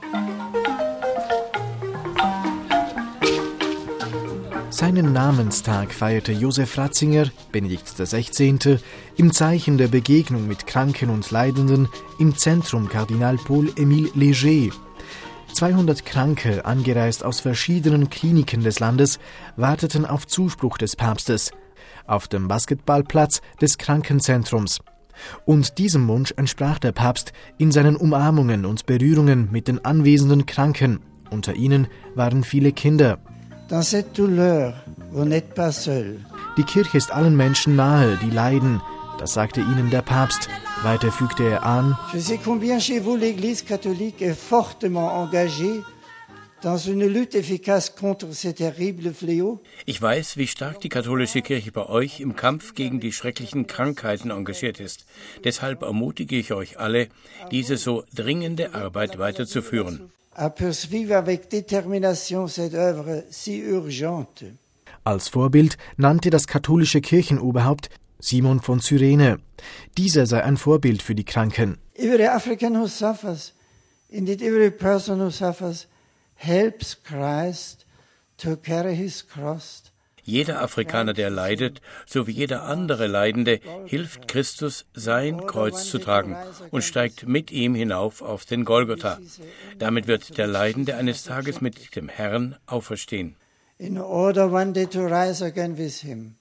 Seinen Namenstag feierte Josef Ratzinger, Benedikt XVI., im Zeichen der Begegnung mit Kranken und Leidenden im Zentrum Kardinal Paul-Émile Léger. 200 Kranke, angereist aus verschiedenen Kliniken des Landes, warteten auf Zuspruch des Papstes auf dem Basketballplatz des Krankenzentrums. Und diesem Wunsch entsprach der Papst in seinen Umarmungen und Berührungen mit den anwesenden Kranken. Unter ihnen waren viele Kinder. Dans cette douleur, vous n'êtes pas seul. Die Kirche ist allen Menschen nahe, die leiden. Das sagte ihnen der Papst. Weiter fügte er an: Je sais combien chez vous l'Église catholique est fortement engagée dans une lutte efficace contre ces terribles fléaux. Ich weiß, wie stark die katholische Kirche bei euch im Kampf gegen die schrecklichen Krankheiten engagiert ist. Deshalb ermutige ich euch alle, diese so dringende Arbeit weiterzuführen. À poursuivre avec détermination cette œuvre si urgente. Als Vorbild nannte das katholische Kirchenoberhaupt Simon von Cyrene. Dieser sei ein Vorbild für die Kranken. Every African who suffers, indeed every person who suffers, helps Christ to carry his cross. Jeder Afrikaner, der leidet, sowie jeder andere Leidende, hilft Christus, sein Kreuz zu tragen und steigt mit ihm hinauf auf den Golgotha. Damit wird der Leidende eines Tages mit dem Herrn auferstehen. In order one day to rise again with him.